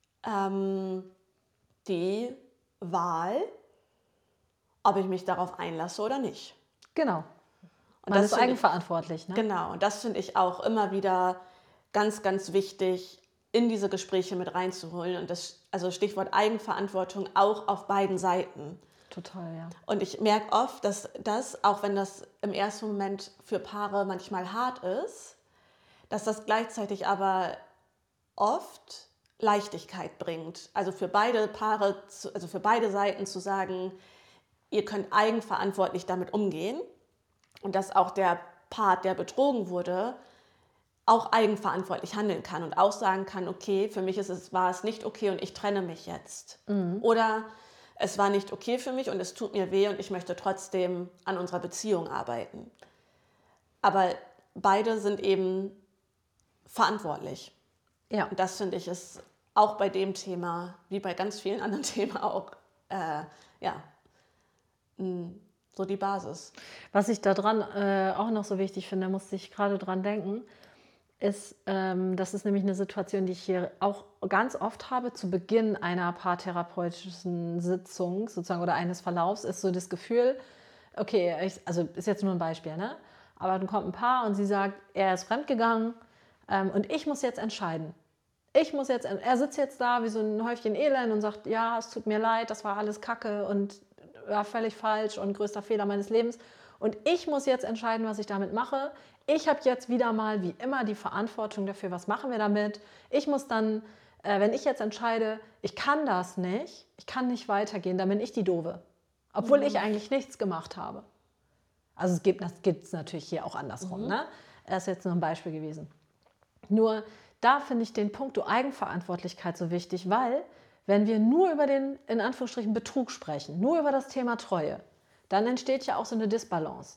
die Wahl, ob ich mich darauf einlasse oder nicht. genau. Und Man das ist finde ich, eigenverantwortlich, ne? genau, und das finde ich auch immer wieder ganz, ganz wichtig, in diese Gespräche mit reinzuholen. Und das, also Stichwort Eigenverantwortung, auch auf beiden Seiten. Total, ja. Und ich merke oft, dass das, auch wenn das im ersten Moment für Paare manchmal hart ist, dass das gleichzeitig aber oft Leichtigkeit bringt. Also für beide Paare, also für beide Seiten zu sagen, ihr könnt eigenverantwortlich damit umgehen und dass auch der Part, der betrogen wurde, auch eigenverantwortlich handeln kann und auch sagen kann, okay, für mich war es nicht okay und ich trenne mich jetzt. Oder es war nicht okay für mich und es tut mir weh und ich möchte trotzdem an unserer Beziehung arbeiten. Aber beide sind eben verantwortlich. Ja, Und das finde ich ist auch bei dem Thema, wie bei ganz vielen anderen Themen auch, so die Basis. was ich daran auch noch so wichtig finde, musste ich gerade dran denken, ist, das ist nämlich eine Situation, die ich hier auch ganz oft habe, zu Beginn einer paartherapeutischen Sitzung sozusagen oder eines Verlaufs, ist so das Gefühl, okay, also ist jetzt nur ein Beispiel, ne? Aber dann kommt ein Paar und sie sagt, er ist fremdgegangen und ich muss jetzt entscheiden. Er sitzt jetzt da wie so ein Häufchen Elend und sagt, ja, es tut mir leid, das war alles Kacke und war völlig falsch und größter Fehler meines Lebens. Und ich muss jetzt entscheiden, was ich damit mache. Ich habe jetzt wieder mal, wie immer, die Verantwortung dafür, was machen wir damit. Ich muss dann, wenn ich jetzt entscheide, ich kann das nicht, ich kann nicht weitergehen, dann bin ich die Doofe. Obwohl ich eigentlich nichts gemacht habe. Also das gibt es natürlich hier auch andersrum. Ne? Das ist jetzt nur ein Beispiel gewesen. Nur da finde ich den Punkt Eigenverantwortlichkeit so wichtig, weil wenn wir nur über den, in Anführungsstrichen, Betrug sprechen, nur über das Thema Treue, dann entsteht ja auch so eine Disbalance.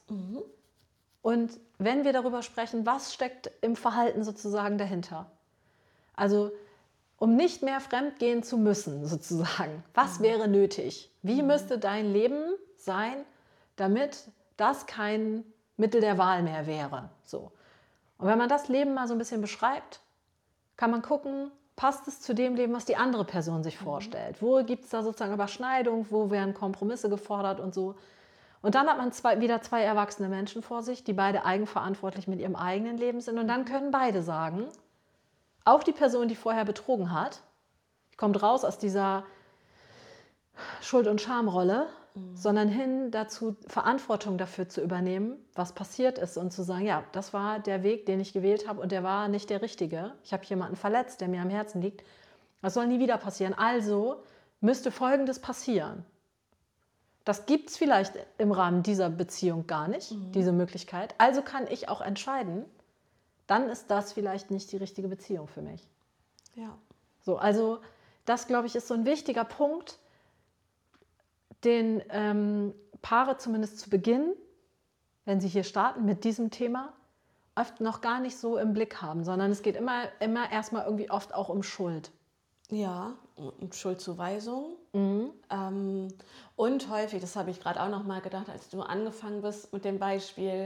Und wenn wir darüber sprechen, was steckt im Verhalten sozusagen dahinter? Also um nicht mehr fremdgehen zu müssen sozusagen, was wäre nötig? Wie müsste dein Leben sein, damit das kein Mittel der Wahl mehr wäre? So. Und wenn man das Leben mal so ein bisschen beschreibt, kann man gucken, passt es zu dem Leben, was die andere Person sich vorstellt? Wo gibt es da sozusagen Überschneidung? Wo werden Kompromisse gefordert und so? Und dann hat man wieder zwei erwachsene Menschen vor sich, die beide eigenverantwortlich mit ihrem eigenen Leben sind. Und dann können beide sagen, auch die Person, die vorher betrogen hat, kommt raus aus dieser Schuld- und Schamrolle, sondern hin dazu, Verantwortung dafür zu übernehmen, was passiert ist und zu sagen, ja, das war der Weg, den ich gewählt habe und der war nicht der richtige. Ich habe jemanden verletzt, der mir am Herzen liegt. Das soll nie wieder passieren. Also müsste Folgendes passieren. Das gibt es vielleicht im Rahmen dieser Beziehung gar nicht, diese Möglichkeit. Also kann ich auch entscheiden, dann ist das vielleicht nicht die richtige Beziehung für mich. Ja. So, also das, glaube ich, ist so ein wichtiger Punkt, den Paare zumindest zu Beginn, wenn sie hier starten mit diesem Thema, oft noch gar nicht so im Blick haben, sondern es geht immer erstmal irgendwie oft auch um Schuld. Ja, und Schuldzuweisung. Und häufig, das habe ich gerade auch noch mal gedacht, als du angefangen bist mit dem Beispiel,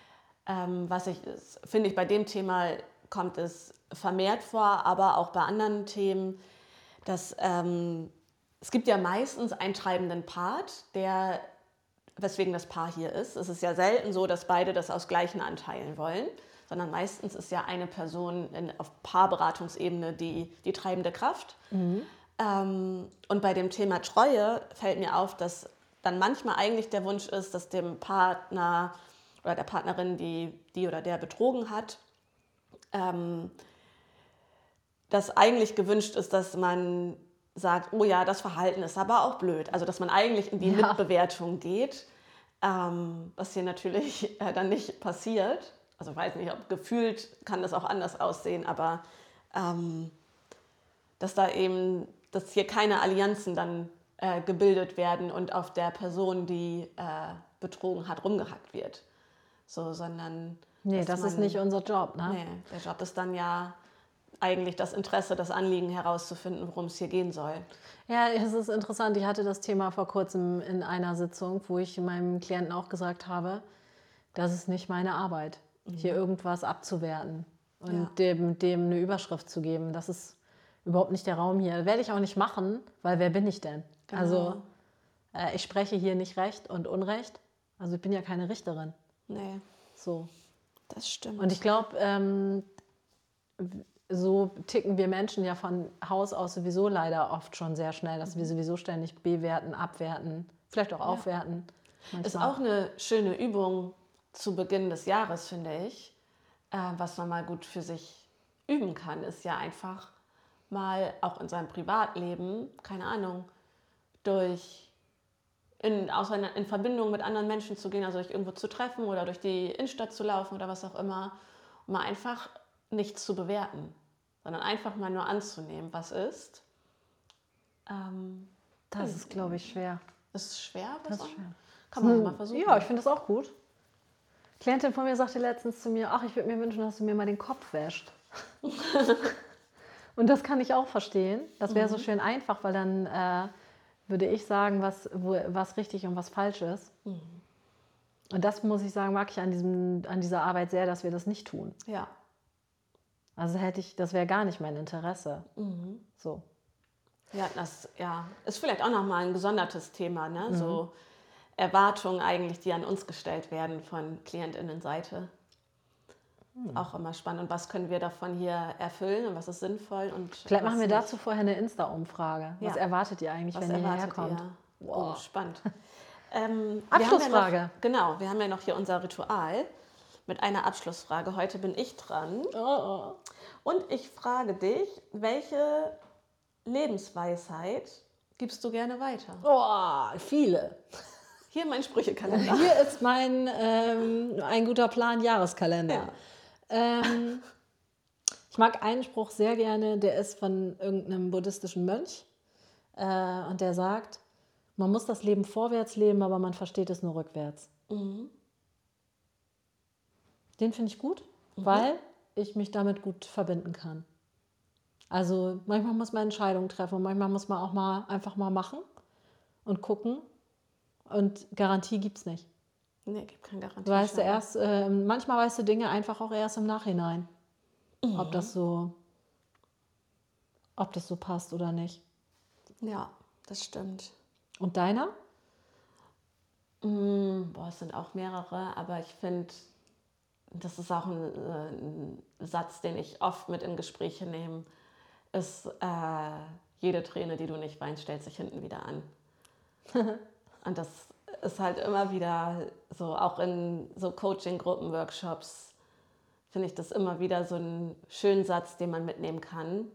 finde ich, bei dem Thema kommt es vermehrt vor, aber auch bei anderen Themen, dass es gibt ja meistens einen treibenden Part, weswegen das Paar hier ist. Es ist ja selten so, dass beide das aus gleichen Anteilen wollen, sondern meistens ist ja eine Person auf Paarberatungsebene die treibende Kraft. Und bei dem Thema Treue fällt mir auf, dass dann manchmal eigentlich der Wunsch ist, dass dem Partner oder der Partnerin, die oder der betrogen hat, dass eigentlich gewünscht ist, dass man sagt, oh ja, das Verhalten ist aber auch blöd. Also dass man eigentlich in die Ja. Mitbewertung geht, was hier natürlich dann nicht passiert. Also ich weiß nicht, ob gefühlt kann das auch anders aussehen, aber dass dass hier keine Allianzen dann gebildet werden und auf der Person, die betrogen hat, rumgehackt wird. So, sondern Nee, dass das ist nicht unser Job, ne? Nee, der Job ist dann ja eigentlich das Interesse, das Anliegen herauszufinden, worum es hier gehen soll. Ja, es ist interessant. Ich hatte das Thema vor kurzem in einer Sitzung, wo ich meinem Klienten auch gesagt habe, das ist nicht meine Arbeit, hier irgendwas abzuwerten und dem eine Überschrift zu geben. Das ist überhaupt nicht der Raum hier. Werde ich auch nicht machen, weil wer bin ich denn? Genau. Also ich spreche hier nicht Recht und Unrecht. Also ich bin ja keine Richterin. Nee, So. das stimmt. Und ich glaube, so ticken wir Menschen ja von Haus aus sowieso leider oft schon sehr schnell, dass wir sowieso ständig bewerten, abwerten, vielleicht auch aufwerten. Ist manchmal. auch eine schöne Übung zu Beginn des Jahres, finde ich. Was man mal gut für sich üben kann, ist ja einfach mal auch in seinem Privatleben, keine Ahnung, in Verbindung mit anderen Menschen zu gehen, also sich irgendwo zu treffen oder durch die Innenstadt zu laufen oder was auch immer, um mal einfach nichts zu bewerten, sondern einfach mal nur anzunehmen, was ist. Das ist, glaube ich, schwer. Ist es schwer? Das ist schwer. Kann man mal versuchen. Ja, ich finde das auch gut. Klientin von mir sagte letztens zu mir, ach, ich würde mir wünschen, dass du mir mal den Kopf wäscht. Und das kann ich auch verstehen. Das wäre so schön einfach, weil dann würde ich sagen, was richtig und was falsch ist. Und das, muss ich sagen, mag ich an dieser Arbeit sehr, dass wir das nicht tun. Ja. Also das wäre gar nicht mein Interesse. So. Ja, das ist vielleicht auch nochmal ein gesondertes Thema, ne? So Erwartungen eigentlich, die an uns gestellt werden von KlientInnenseite. Auch immer spannend. Und was können wir davon hier erfüllen und was ist sinnvoll? Und Vielleicht was machen wir nicht. dazu vorher eine Insta-Umfrage. Was Ja. erwartet ihr eigentlich, wenn ihr hierher erwartet kommt? ihr? Wow. Oh, spannend. Abschlussfrage. Wir haben ja noch hier unser Ritual mit einer Abschlussfrage. Heute bin ich dran. Und ich frage dich, welche Lebensweisheit gibst du gerne weiter? Oh, viele. Hier mein Sprüchekalender. Hier ist mein ein guter Plan Jahreskalender. Ich mag einen Spruch sehr gerne, der ist von irgendeinem buddhistischen Mönch. Und der sagt, man muss das Leben vorwärts leben, aber man versteht es nur rückwärts. Den finde ich gut, weil ich mich damit gut verbinden kann. Also manchmal muss man Entscheidungen treffen und manchmal muss man auch mal einfach mal machen und gucken. Und Garantie gibt es nicht. Nee, gibt keine Garantie. Weißt du manchmal weißt du Dinge einfach auch erst im Nachhinein, ob das so passt oder nicht. Ja, das stimmt. Und deiner? Es sind auch mehrere, aber ich finde, das ist auch ein Satz, den ich oft mit in Gespräche nehme, ist, jede Träne, die du nicht weinst, stellt sich hinten wieder an. Und das ist halt immer wieder so, auch in so Coaching-Gruppen, Workshops, finde ich das immer wieder so einen schönen Satz, den man mitnehmen kann.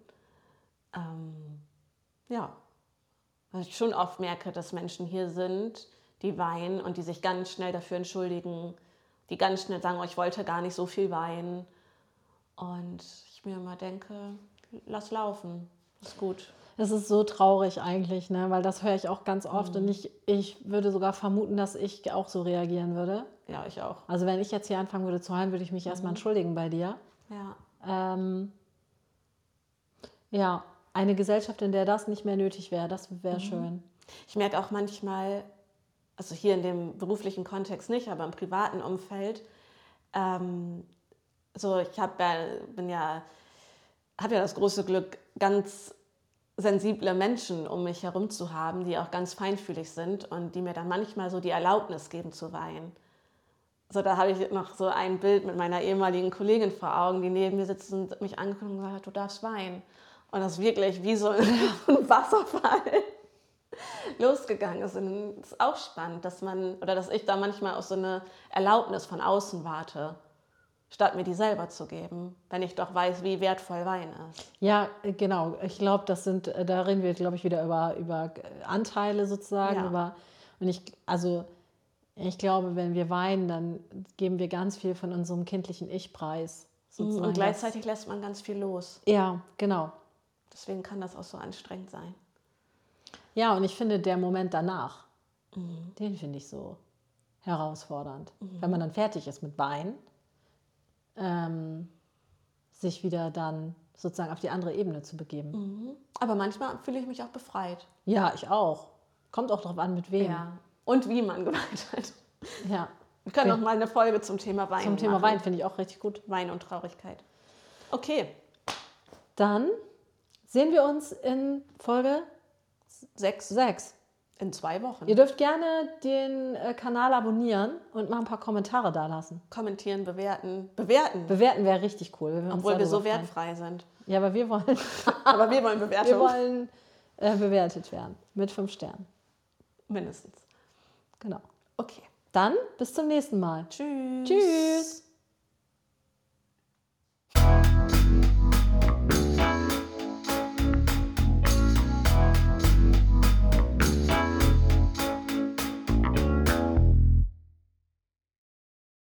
Weil ich schon oft merke, dass Menschen hier sind, die weinen und die sich ganz schnell dafür entschuldigen, die ganz schnell sagen, oh, ich wollte gar nicht so viel weinen. Und ich mir immer denke, lass laufen, ist gut. Es ist so traurig eigentlich, ne? Weil das höre ich auch ganz oft und ich würde sogar vermuten, dass ich auch so reagieren würde. Ja, ich auch. Also wenn ich jetzt hier anfangen würde zu heulen, würde ich mich erstmal entschuldigen bei dir. Ja. Eine Gesellschaft, in der das nicht mehr nötig wäre, das wäre schön. Ich merke auch manchmal, also hier in dem beruflichen Kontext nicht, aber im privaten Umfeld, ich habe ja das große Glück, ganz sensible Menschen um mich herum zu haben, die auch ganz feinfühlig sind und die mir dann manchmal so die Erlaubnis geben zu weinen. So, da habe ich noch so ein Bild mit meiner ehemaligen Kollegin vor Augen, die neben mir sitzt und mich angeguckt und gesagt hat, du darfst weinen. Und das ist wirklich wie so ein Wasserfall. losgegangen ist. Und es ist auch spannend, dass ich da manchmal auf so eine Erlaubnis von außen warte, statt mir die selber zu geben, wenn ich doch weiß, wie wertvoll Wein ist. Ja, genau. Ich glaube, da reden wir, glaube ich, wieder über Anteile sozusagen. Ja. Ich glaube, wenn wir weinen, dann geben wir ganz viel von unserem kindlichen Ich preis. Sozusagen. Und gleichzeitig lässt man ganz viel los. Ja, genau. Deswegen kann das auch so anstrengend sein. Ja, und ich finde, der Moment danach, den finde ich so herausfordernd. Wenn man dann fertig ist mit Weinen, sich wieder dann sozusagen auf die andere Ebene zu begeben. Aber manchmal fühle ich mich auch befreit. Ja, ich auch. Kommt auch darauf an, mit wem. Ja. Und wie man geweint hat. Ja. Wir können noch mal eine Folge zum Thema Wein Zum Thema machen. Wein finde ich auch richtig gut. Wein und Traurigkeit. Okay. Dann sehen wir uns in Folge 6 6. in 2 Wochen. Ihr dürft gerne den Kanal abonnieren und mal ein paar Kommentare da lassen. Kommentieren, bewerten. Bewerten wäre richtig cool. Obwohl wir so wertfrei sind. Ja, aber wir wollen, Aber wir wollen Bewertung. wir wollen bewertet werden. Mit 5 Sternen. Mindestens. Genau. Okay. Dann bis zum nächsten Mal. Tschüss. Tschüss.